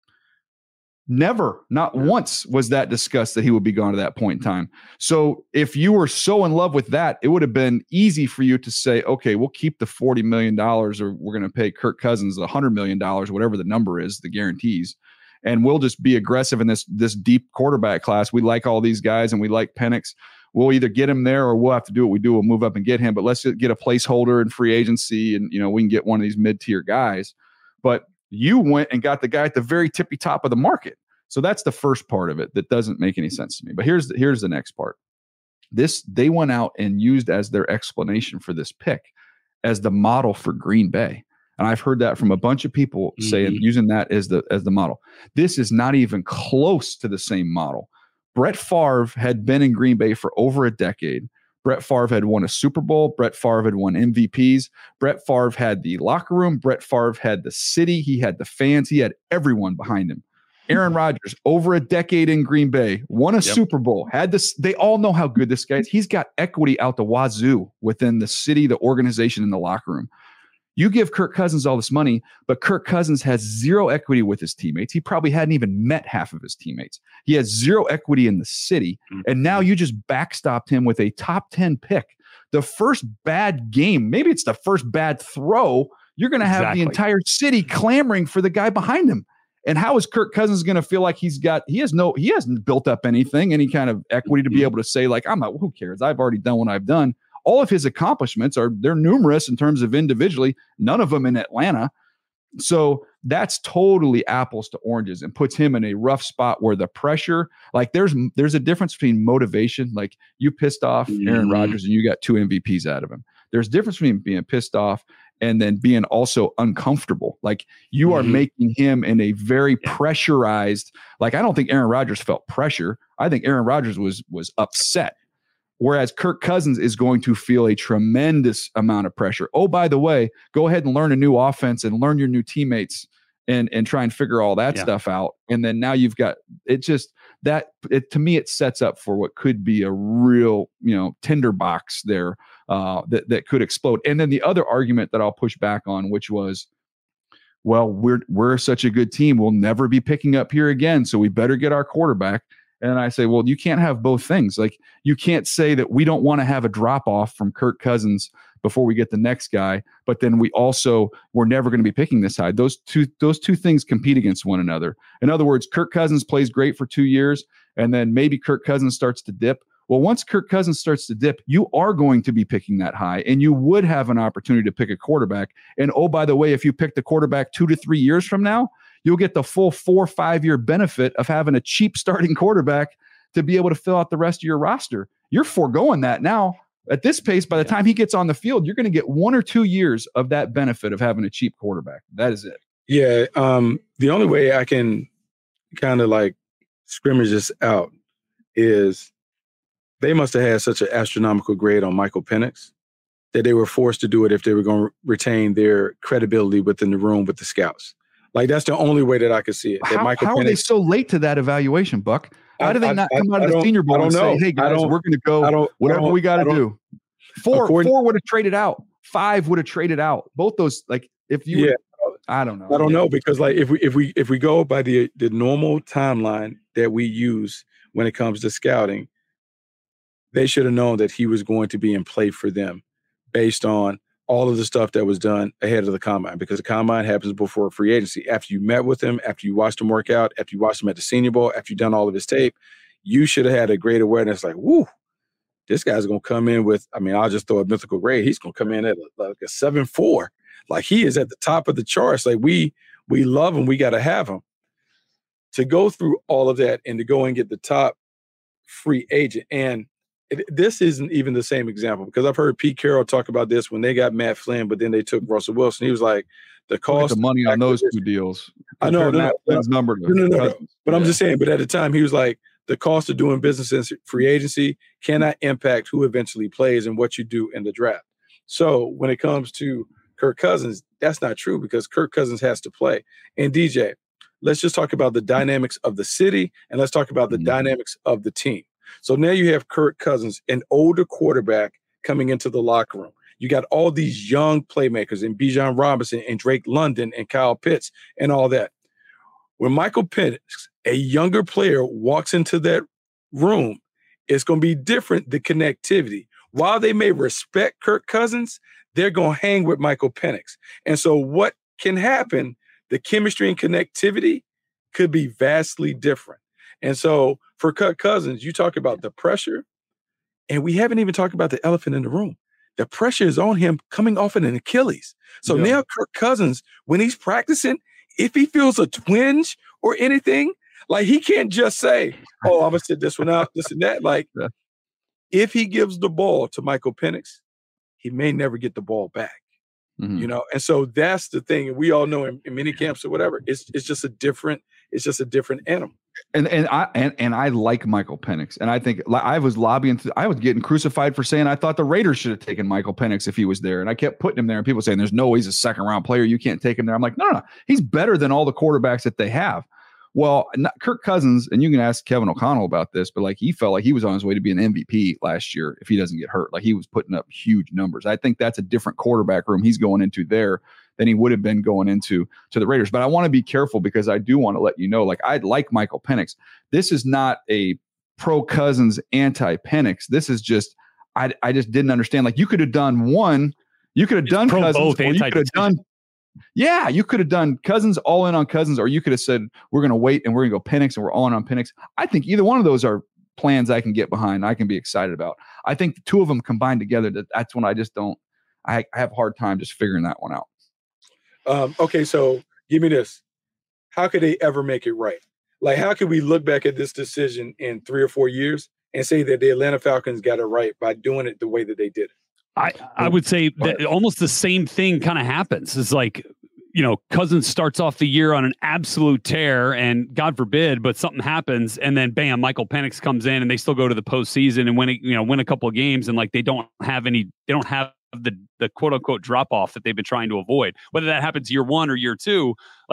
Never, not once was that discussed that he would be gone at that point in time. So if you were so in love with that, it would have been easy for you to say, okay, we'll keep the $40 million, or we're going to pay Kirk Cousins $100 million, whatever the number is, the guarantees. And we'll just be aggressive in this deep quarterback class. We like all these guys and we like Penix. We'll either get him there or we'll have to do what we do. We'll move up and get him, but let's get a placeholder in free agency and, we can get one of these mid-tier guys. But you went and got the guy at the very tippy top of the market. So that's the first part of it that doesn't make any sense to me. But here's the next part. They went out and used as their explanation for this pick as the model for Green Bay. And I've heard that from a bunch of people saying, using that as the model. This is not even close to the same model. Brett Favre had been in Green Bay for over a decade. Brett Favre had won a Super Bowl. Brett Favre had won MVPs. Brett Favre had the locker room. Brett Favre had the city. He had the fans. He had everyone behind him. Aaron Rodgers, over a decade in Green Bay, won a Super Bowl, had this. They all know how good this guy is. He's got equity out the wazoo within the city, the organization, and the locker room. You give Kirk Cousins all this money, but Kirk Cousins has zero equity with his teammates. He probably hadn't even met half of his teammates. He has zero equity in the city. And now you just backstopped him with a top 10 pick. The first bad game, maybe it's the first bad throw, you're going to have the entire city clamoring for the guy behind him. And how is Kirk Cousins going to feel like he hasn't built up anything, any kind of equity to be able to say, like, who cares? I've already done what I've done. All of his accomplishments they're numerous in terms of individually, none of them in Atlanta. So that's totally apples to oranges and puts him in a rough spot where the pressure, like there's a difference between motivation. Like you pissed off Aaron Rodgers and you got 2 MVPs out of him. There's a difference between being pissed off and then being also uncomfortable. Like you are making him in a very pressurized, like I don't think Aaron Rodgers felt pressure. I think Aaron Rodgers was upset. Whereas Kirk Cousins is going to feel a tremendous amount of pressure. Oh, by the way, go ahead and learn a new offense and learn your new teammates and try and figure all that stuff out. And then now you've got it. Just that to me, it sets up for what could be a real, tinderbox there that could explode. And then the other argument that I'll push back on, which was, well, we're such a good team, we'll never be picking up here again, so we better get our quarterback. And I say, well, you can't have both things. Like, you can't say that we don't want to have a drop off from Kirk Cousins before we get the next guy, but then we're never going to be picking this high. Those two things compete against one another. In other words, Kirk Cousins plays great for 2 years, and then maybe Kirk Cousins starts to dip. Well, once Kirk Cousins starts to dip, you are going to be picking that high, and you would have an opportunity to pick a quarterback. And oh, by the way, if you pick the quarterback 2 to 3 years from now, you'll get the full 4 or 5 year benefit of having a cheap starting quarterback to be able to fill out the rest of your roster. You're foregoing that now. At this pace, by the time he gets on the field, you're going to get 1 or 2 years of that benefit of having a cheap quarterback. That is it. Yeah. The only way I can kind of like scrimmage this out is they must have had such an astronomical grade on Michael Penix that they were forced to do it if they were going to retain their credibility within the room with the scouts. Like, that's the only way that I could see it. How are they so late to that evaluation, Buck? How do they not come out of the Senior Bowl and say, hey, guys, we're going to go whatever we got to do? Four would have traded out. 5 would have traded out. Both those, like, if you I don't know. I don't know, because like if we go by the normal timeline that we use when it comes to scouting, they should have known that he was going to be in play for them based on all of the stuff that was done ahead of the combine, because the combine happens before free agency. After you met with him, after you watched him work out, after you watched him at the Senior Bowl, after you've done all of his tape, you should have had a great awareness like, woo, this guy's going to come in with, I'll just throw a mythical grade. He's going to come in at like a 7.4. Like, he is at the top of the charts. Like, we love him. We got to have him. To go through all of that and to go and get the top free agent. And this isn't even the same example, because I've heard Pete Carroll talk about this when they got Matt Flynn, but then they took Russell Wilson. He was like, the cost, the money on those 2 deals. I know, no. But I'm just saying. But at the time, he was like, the cost of doing business in free agency cannot impact who eventually plays and what you do in the draft. So when it comes to Kirk Cousins, that's not true, because Kirk Cousins has to play. And DJ, let's just talk about the dynamics of the city, and let's talk about the dynamics of the team. So now you have Kirk Cousins, an older quarterback, coming into the locker room. You got all these young playmakers in Bijan Robinson and Drake London and Kyle Pitts and all that. When Michael Penix, a younger player, walks into that room, it's going to be different, the connectivity. While they may respect Kirk Cousins, they're going to hang with Michael Penix. And so what can happen, the chemistry and connectivity could be vastly different. And so for Kirk Cousins, you talk about the pressure, and we haven't even talked about the elephant in the room. The pressure is on him coming off of an Achilles. So now Kirk Cousins, when he's practicing, if he feels a twinge or anything, like, he can't just say, oh, I'm going to sit this one out, this and that. Like, if he gives the ball to Michael Penix, he may never get the ball back. And so that's the thing. And we all know in mini camps or whatever, it's just a different animal. And I like Michael Penix, and I think I was getting crucified for saying I thought the Raiders should have taken Michael Penix if he was there, and I kept putting him there, and people saying there's no way he's a 2nd round player, you can't take him there. I'm like, no, he's better than all the quarterbacks that they have. Well, Kirk Cousins, and you can ask Kevin O'Connell about this, but like, he felt like he was on his way to be an MVP last year if he doesn't get hurt. Like, he was putting up huge numbers. I think that's a different quarterback room he's going into there than he would have been going into the Raiders. But I want to be careful, because I do want to let you know, like, I like Michael Penix. This is not a pro Cousins, anti Penix. This is just, I just didn't understand. Like, you could have done one, you could have done Cousins, or you could have done. Yeah, you could have done Cousins, all in on Cousins, or you could have said, we're going to wait and we're going to go Penix and we're all in on Penix. I think either one of those are plans I can get behind, I can be excited about. I think the 2 of them combined together, that's when I just don't, I have a hard time just figuring that one out. Okay, so give me this. How could they ever make it right? Like, how could we look back at this decision in 3 or 4 years and say that the Atlanta Falcons got it right by doing it the way that they did it? I would say that almost the same thing kind of happens. It's like, Cousins starts off the year on an absolute tear, and God forbid, but something happens, and then bam, Michael Penix comes in, and they still go to the postseason and win a couple of games, and like they don't have the quote unquote drop off that they've been trying to avoid. Whether that happens year one or year two,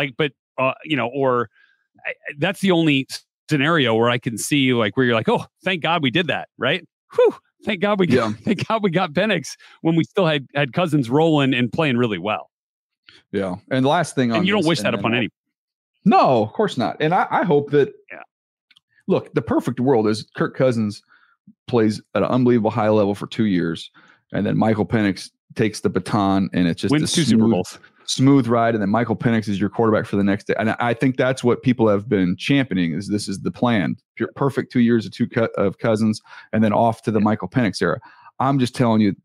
that's the only scenario where I can see like where you're like, oh, thank God we did that, right? Whew, thank God we got Penix when we still had Cousins rolling and playing really well. Yeah. And the last thing and you don't wish that upon anyone. No, of course not. And I hope that, look, the perfect world is Kirk Cousins plays at an unbelievable high level for 2 years. And then Michael Penix takes the baton and it's just wins 2 Super Bowls. Smooth ride. And then Michael Penix is your quarterback for the next day. And I think that's what people have been championing this is the plan. Perfect 2 years of Cousins and then off to the Michael Penix era. I'm just telling you,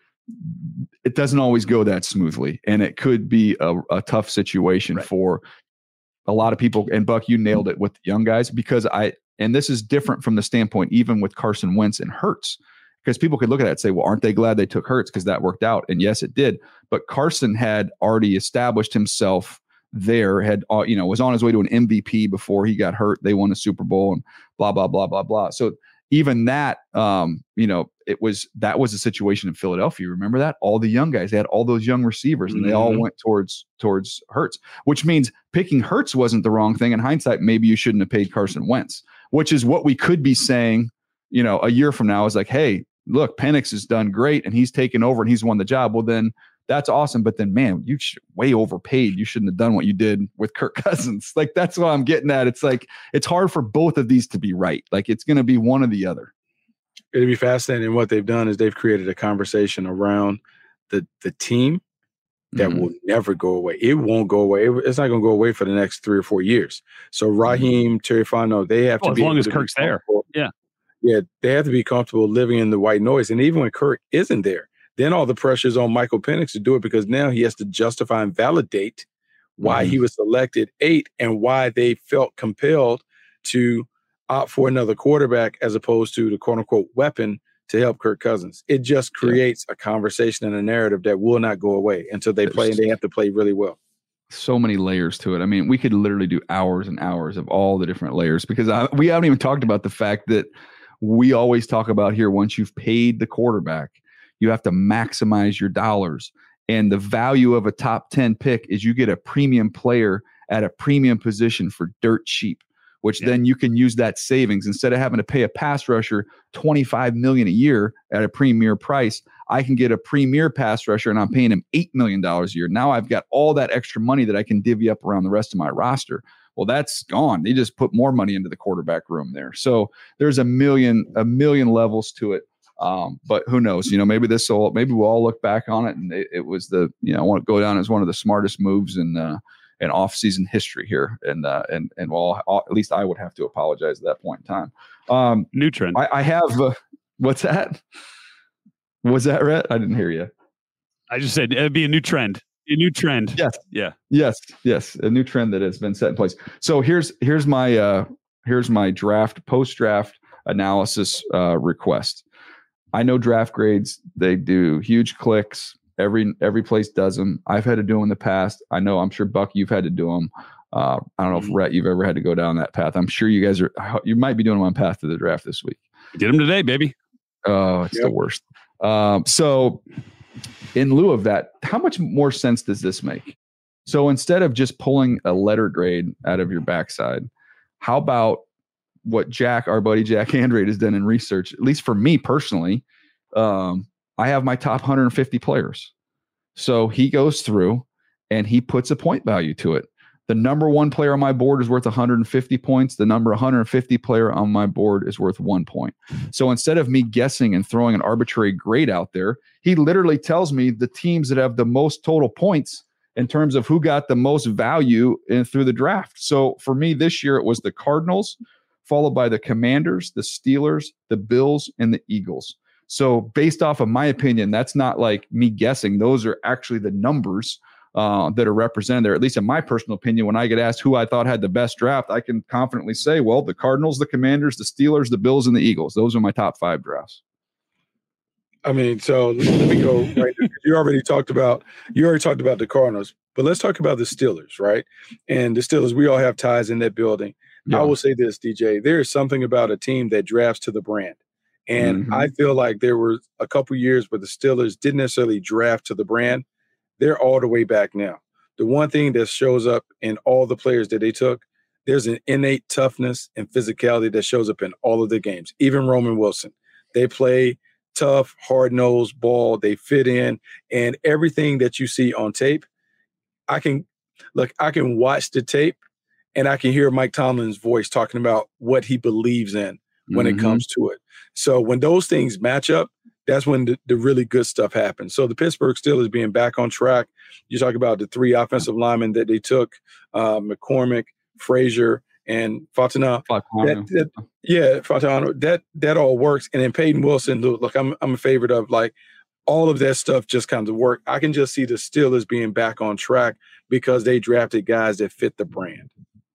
it doesn't always go that smoothly, and it could be a tough situation for a lot of people. And Buck, you nailed it with the young guys and this is different from the standpoint, even with Carson Wentz and Hurts, because people could look at that and say, well, aren't they glad they took Hurts because that worked out? And yes, it did. But Carson had already established himself there, was on his way to an MVP before he got hurt. They won a Super Bowl and blah, blah, blah, blah, blah. So even that, that was a situation in Philadelphia. Remember that? All the young guys, they had all those young receivers and they all went towards Hurts, which means picking Hurts wasn't the wrong thing. In hindsight, maybe you shouldn't have paid Carson Wentz, which is what we could be saying, a year from now is like, hey, look, Penix has done great and he's taken over and he's won the job. Well, then that's awesome. But then, man, you way overpaid. You shouldn't have done what you did with Kirk Cousins. Like, that's what I'm getting at. It's like, it's hard for both of these to be right. Like, it's going to be one or the other. It'd be fascinating. What they've done is they've created a conversation around the team that will never go away. It won't go away. It's not going to go away for the next 3 or 4 years. So Raheem, Terry Fontenot, they have to be, as long as Kirk's there. Yeah, they have to be comfortable living in the white noise. And even when Kirk isn't there, then all the pressure is on Michael Penix to do it, because now he has to justify and validate why he was selected 8 and why they felt compelled to opt for another quarterback as opposed to the quote-unquote weapon to help Kirk Cousins. It just creates a conversation and a narrative that will not go away until they play, and they have to play really well. So many layers to it. I mean, we could literally do hours and hours of all the different layers, because we haven't even talked about the fact that we always talk about here, once you've paid the quarterback, you have to maximize your dollars. And the value of a top 10 pick is you get a premium player at a premium position for dirt cheap, which then you can use that savings. Instead of having to pay a pass rusher $25 million a year at a premier price, I can get a premier pass rusher and I'm paying him $8 million a year. Now I've got all that extra money that I can divvy up around the rest of my roster. Well, that's gone. They just put more money into the quarterback room there. So there's a million levels to it. But who knows? Maybe we'll all look back on it and it was I want to go down as one of the smartest moves in off-season history here. And well, at least I would have to apologize at that point in time. New trend. I have what's that? Was that Rhett? I didn't hear you. I just said it'd be a new trend. A new trend. Yes. Yeah. Yes. A new trend that has been set in place. So here's my post-draft analysis request. I know draft grades, they do huge clicks. Every place does them. I've had to do them in the past. I'm sure Buck, you've had to do them. I don't know if Rhett, you've ever had to go down that path. I'm sure you guys you might be doing them on path to the draft this week. Did them today, baby. Oh, it's the worst. So in lieu of that, how much more sense does this make? So instead of just pulling a letter grade out of your backside, how about what our buddy Jack Andrade has done in research? At least for me personally, I have my top 150 players. So he goes through and he puts a point value to it. The number 1 player on my board is worth 150 points. The number 150 player on my board is worth 1 point. So instead of me guessing and throwing an arbitrary grade out there, he literally tells me the teams that have the most total points in terms of who got the most value through the draft. So for me this year, it was the Cardinals, followed by the Commanders, the Steelers, the Bills, and the Eagles. So based off of my opinion, that's not like me guessing. Those are actually the numbers that are represented there. At least in my personal opinion, when I get asked who I thought had the best draft, I can confidently say, well, the Cardinals, the Commanders, the Steelers, the Bills, and the Eagles. Those are my top 5 drafts. I mean, so let me go right there. You already talked about the Cardinals, but let's talk about the Steelers, right? And the Steelers, we all have ties in that building. Yeah. I will say this, DJ, there is something about a team that drafts to the brand. And I feel like there were a couple years where the Steelers didn't necessarily draft to the brand. They're all the way back now. The one thing that shows up in all the players that they took, there's an innate toughness and physicality that shows up in all of the games. Even Roman Wilson, they play tough, hard-nosed ball. They fit in, and everything that you see on tape, I can watch the tape, and I can hear Mike Tomlin's voice talking about what he believes in when it comes to it. So when those things match up, that's when the really good stuff happens. So the Pittsburgh Steelers being back on track. You talk about the 3 offensive linemen that they took, McCormick, Frazier, and Fautanu. Fautanu. That all works. And then Peyton Wilson, look, I'm a favorite of, like, all of that stuff just kind of work. I can just see the Steelers being back on track because they drafted guys that fit the brand.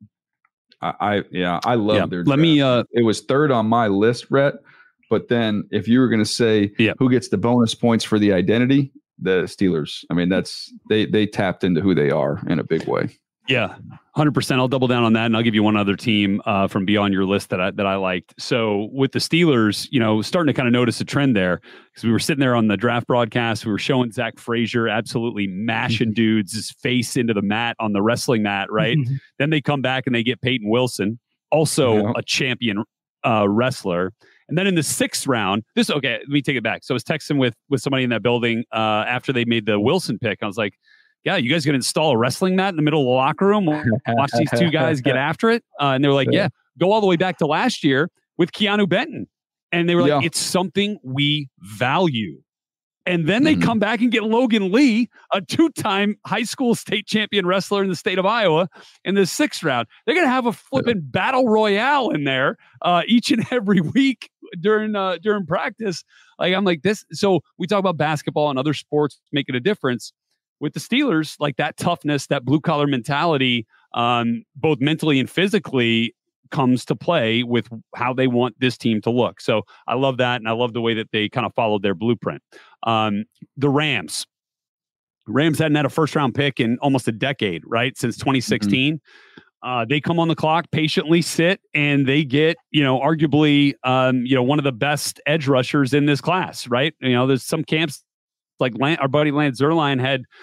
I love their draft. It was third on my list, Rhett. But then if you were going to say who gets the bonus points for the identity, the Steelers. I mean, they tapped into who they are in a big way. Yeah, 100%. I'll double down on that, and I'll give you one other team from beyond your list that I liked. So with the Steelers, starting to kind of notice a trend there, because we were sitting there on the draft broadcast, we were showing Zach Frazier absolutely mashing dudes, his face into the mat on the wrestling mat, right? Then they come back and they get Peyton Wilson, also a champion wrestler. And then in the 6th round, let me take it back. So I was texting with somebody in that building after they made the Wilson pick. I was like, yeah, you guys going to install a wrestling mat in the middle of the locker room? Watch these 2 guys get after it? And they were like, yeah, go all the way back to last year with Keanu Benton. And they were like, it's something we value. And then they come back and get Logan Lee, a 2-time high school state champion wrestler in the state of Iowa, in the 6th round. They're going to have a flipping battle royale in there each and every week during practice. I'm like this. So we talk about basketball and other sports making a difference. With the Steelers, like that toughness, that blue collar mentality, both mentally and physically, comes to play with how they want this team to look. So I love that. And I love the way that they kind of followed their blueprint. The Rams hadn't had a 1st round pick in almost a decade, right? Since 2016. They come on the clock, patiently sit, and they get, arguably, one of the best edge rushers in this class, right? There's some camps like our buddy Lance Zierlein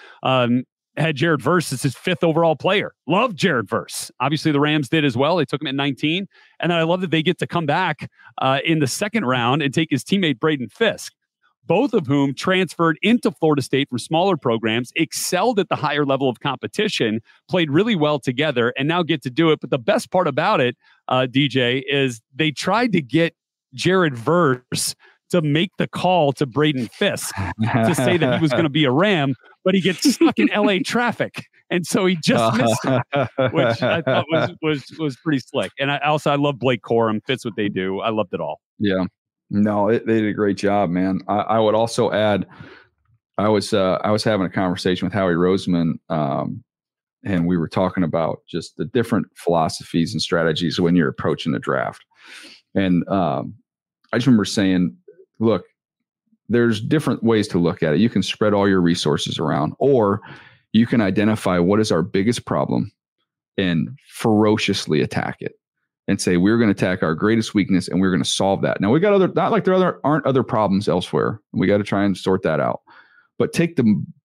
had Jared Verse as his 5th overall player. Love Jared Verse. Obviously, the Rams did as well. They took him at 19. And then I love that they get to come back in the 2nd round and take his teammate Braden Fisk, both of whom transferred into Florida State from smaller programs, excelled at the higher level of competition, played really well together, and now get to do it. But the best part about it, DJ, is they tried to get Jared Verse to make the call to Braden Fisk to say that he was going to be a Ram, but he gets stuck in LA traffic. And so he just missed it, which I thought was pretty slick. And I love Blake Corum, fits what they do. I loved it all. Yeah. No, they did a great job, man. I would also add, I was having a conversation with Howie Roseman, and we were talking about just the different philosophies and strategies when you're approaching the draft. And I just remember saying, look, there's different ways to look at it. You can spread all your resources around, or you can identify what is our biggest problem and ferociously attack it and say, we're going to attack our greatest weakness and we're going to solve that. Now we got not like there aren't other problems elsewhere. We got to try and sort that out, but take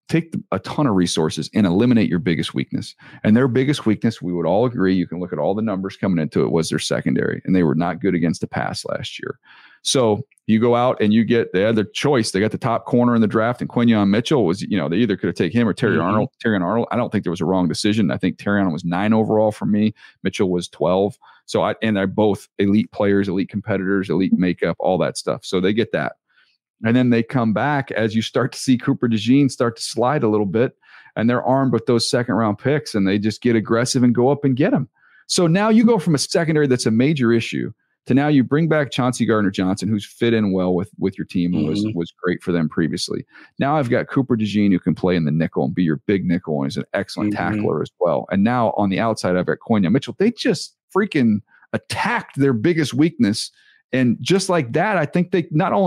a ton of resources and eliminate your biggest weakness. And their biggest weakness, we would all agree, you can look at all the numbers coming into it, was their secondary, and they were not good against the pass last year. So you go out and they had their choice. They got the top corner in the draft, and Quinyon Mitchell was, they either could have taken him or Terrion Arnold. I don't think there was a wrong decision. I think Terrion was 9 overall for me. Mitchell was 12. So they're both elite players, elite competitors, elite makeup, all that stuff. So they get that. And then they come back as you start to see Cooper DeJean start to slide a little bit, and they're armed with those 2nd round picks, and they just get aggressive and go up and get them. So now you go from a secondary that's a major issue to now you bring back Chauncey Gardner-Johnson, who's fit in well with your team and was great for them previously. Now I've got Cooper DeJean, who can play in the nickel and be your big nickel, and is an excellent tackler as well. And now on the outside, I've got Quinyon Mitchell. They just freaking attacked their biggest weakness. And just like that, I think they not only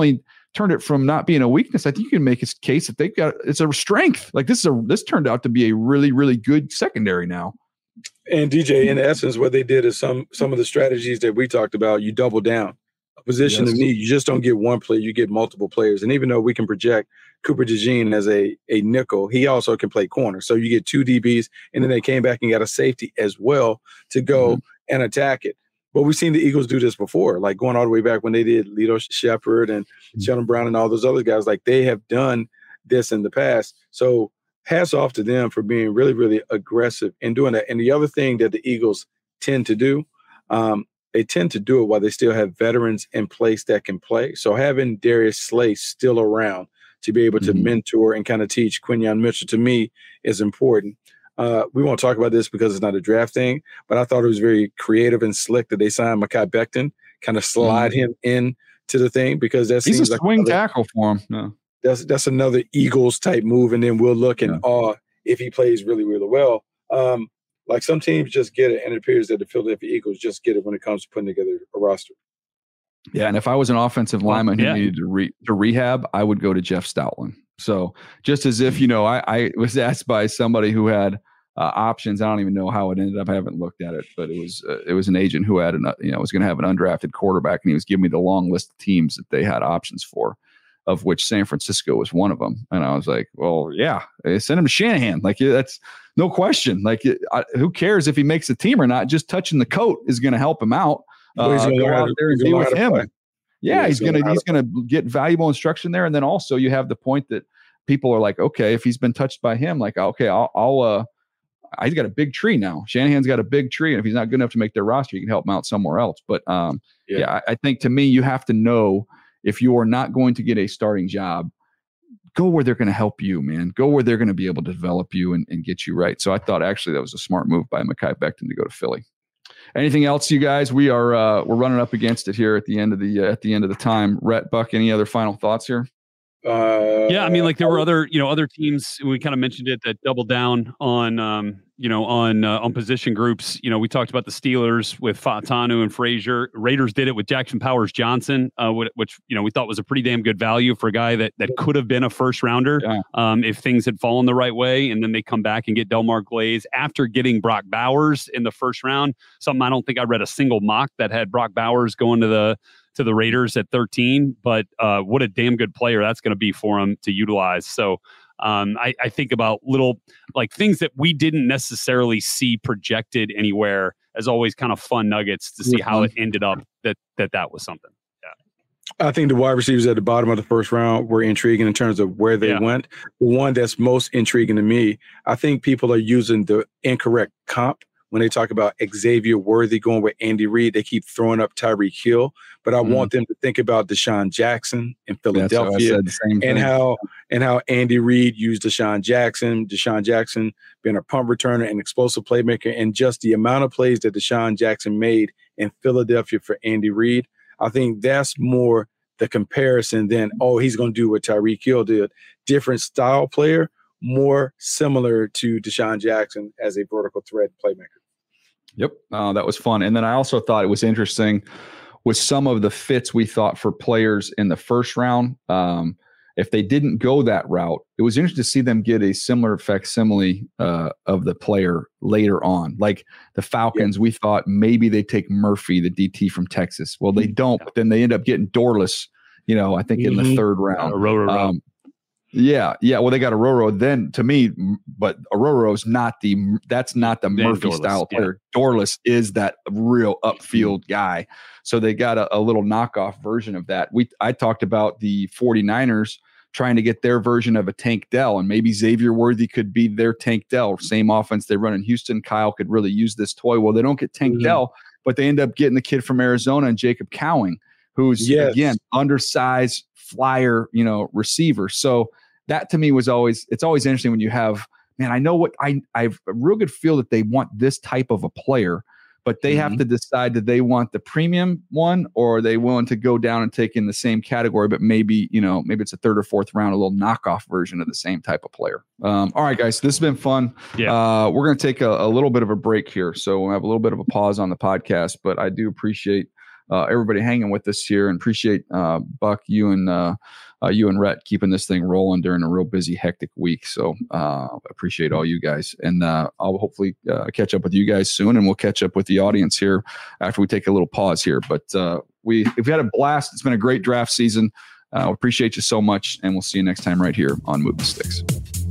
turned it from not being a weakness. I think you can make a case that it's a strength. Like this turned out to be a really, really good secondary now. And DJ, in essence, what they did is some of the strategies that we talked about, you double down. A position of need, you just don't get one player, you get multiple players. And even though we can project Cooper DeJean as a nickel, he also can play corner. So you get 2 DBs, and then they came back and got a safety as well to go and attack it. But we've seen the Eagles do this before, like going all the way back when they did Lito Shepherd and Sheldon Brown and all those other guys. Like they have done this in the past. So hats off to them for being really, really aggressive in doing that. And the other thing that the Eagles tend to do, they tend to do it while they still have veterans in place that can play. So having Darius Slay still around to be able to mentor and kind of teach Quinyon Mitchell, to me, is important. We won't talk about this because it's not a draft thing, but I thought it was very creative and slick that they signed Mekhi Becton, kind of slide him in to the thing, because that he's seems a like swing tackle for him. No. That's another Eagles type move, and then we'll look in awe if he plays really, really well. Like some teams just get it, and it appears that the Philadelphia Eagles just get it when it comes to putting together a roster. Yeah, and if I was an offensive lineman who needed to rehab, I would go to Jeff Stoutland. So just as if, I was asked by somebody who had options. I don't even know how it ended up. I haven't looked at it, but it was an agent who had was going to have an undrafted quarterback, and he was giving me the long list of teams that they had options for, of which San Francisco was one of them. And I was like, well, yeah, send him to Shanahan. Like, that's no question. Like, who cares if he makes the team or not? Just touching the coat is going to help him out. Go out there and be with him. Yeah, he's gonna get valuable instruction there. And then also you have the point that people are like, okay, if he's been touched by him, like, okay, he's got a big tree now. Shanahan's got a big tree, and if he's not good enough to make their roster, you can help him out somewhere else. But I think, to me, you have to know, if you are not going to get a starting job, go where they're going to help you, man. Go where they're going to be able to develop you and get you right. So I thought actually that was a smart move by Mekhi Becton to go to Philly. Anything else, you guys? We're running up against it here at the end of the time. Rhett, Buck, any other final thoughts here? Yeah, I mean, like there were other teams, we kind of mentioned it, that doubled down on position groups. We talked about the Steelers with Fatanu and Frazier. Raiders did it with Jackson Powers Johnson, which we thought was a pretty damn good value for a guy that could have been a first rounder if things had fallen the right way. And then they come back and get Delmar Glaze after getting Brock Bowers in the first round. Something I don't think I read a single mock that had Brock Bowers going to the Raiders at 13, but what a damn good player that's going to be for him to utilize. So I think about little like things that we didn't necessarily see projected anywhere as always kind of fun nuggets to see how it ended up that was something. Yeah. I think the wide receivers at the bottom of the first round were intriguing in terms of where they went. The one that's most intriguing to me, I think people are using the incorrect comp. When they talk about Xavier Worthy going with Andy Reid, they keep throwing up Tyreek Hill. But I want them to think about Deshaun Jackson in Philadelphia and how Andy Reid used Deshaun Jackson being a punt returner and explosive playmaker, and just the amount of plays that Deshaun Jackson made in Philadelphia for Andy Reid. I think that's more the comparison than, he's going to do what Tyreek Hill did. Different style player, more similar to Deshaun Jackson as a vertical threat playmaker. Yep. That was fun. And then I also thought it was interesting with some of the fits we thought for players in the first round. If they didn't go that route, it was interesting to see them get a similar facsimile of the player later on. Like the Falcons, we thought maybe they take Murphy, the DT from Texas. Well, they don't, but then they end up getting Dorless, I think in the third round. Yeah. Well, they got Ororo then, to me, but Ororo's that's not the Murphy Dorless style player. Dorless is that real upfield guy. So they got a little knockoff version of that. I talked about the 49ers trying to get their version of a Tank Dell, and maybe Xavier Worthy could be their Tank Dell. Same offense they run in Houston. Kyle could really use this toy. Well, they don't get Tank Dell, but they end up getting the kid from Arizona and Jacob Cowing, who's again undersized flyer, receiver. So that to me it's always interesting when you have, man, I know what I've a real good feel that they want this type of a player, but they have to decide, do they want the premium one, or are they willing to go down and take in the same category, but maybe it's a third or fourth round, a little knockoff version of the same type of player. All right, guys, this has been fun. Yeah. We're going to take a little bit of a break here. So we'll have a little bit of a pause on the podcast, but I do appreciate everybody hanging with us here, and appreciate Buck, you and Rhett keeping this thing rolling during a real busy, hectic week. So appreciate all you guys, and I'll hopefully catch up with you guys soon, and we'll catch up with the audience here after we take a little pause here. But we've had a blast. It's been a great draft season. Appreciate you so much, and we'll see you next time right here on Move the Sticks.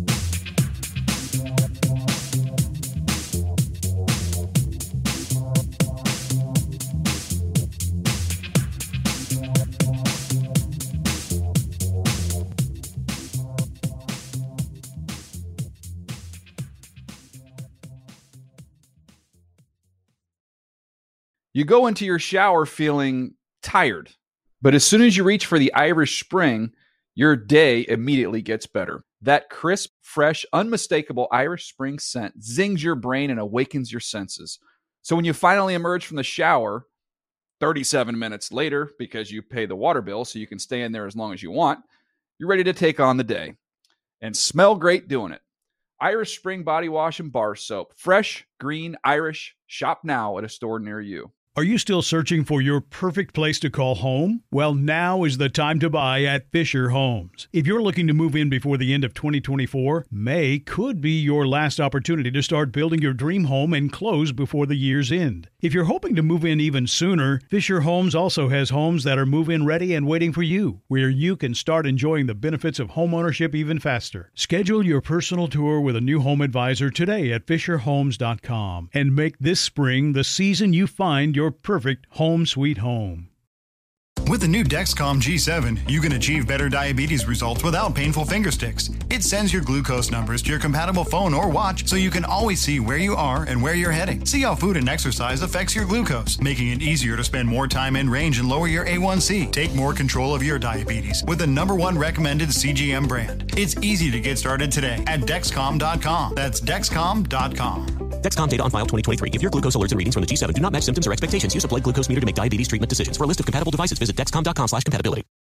You go into your shower feeling tired, but as soon as you reach for the Irish Spring, your day immediately gets better. That crisp, fresh, unmistakable Irish Spring scent zings your brain and awakens your senses. So when you finally emerge from the shower 37 minutes later, because you pay the water bill so you can stay in there as long as you want, you're ready to take on the day and smell great doing it. Irish Spring Body Wash and Bar Soap. Fresh, green, Irish. Shop now at a store near you. Are you still searching for your perfect place to call home? Well, now is the time to buy at Fisher Homes. If you're looking to move in before the end of 2024, May could be your last opportunity to start building your dream home and close before the year's end. If you're hoping to move in even sooner, Fisher Homes also has homes that are move-in ready and waiting for you, where you can start enjoying the benefits of homeownership even faster. Schedule your personal tour with a new home advisor today at FisherHomes.com and make this spring the season you find your perfect home sweet home. With the new Dexcom G7, you can achieve better diabetes results without painful finger sticks. It sends your glucose numbers to your compatible phone or watch so you can always see where you are and where you're heading. See how food and exercise affects your glucose, making it easier to spend more time in range and lower your A1C. Take more control of your diabetes with the #1 recommended CGM brand. It's easy to get started today at Dexcom.com. That's Dexcom.com. Dexcom data on file 2023. If your glucose alerts and readings from the G7 do not match symptoms or expectations, use a blood glucose meter to make diabetes treatment decisions. For a list of compatible devices, visit Dexcom.com/compatibility.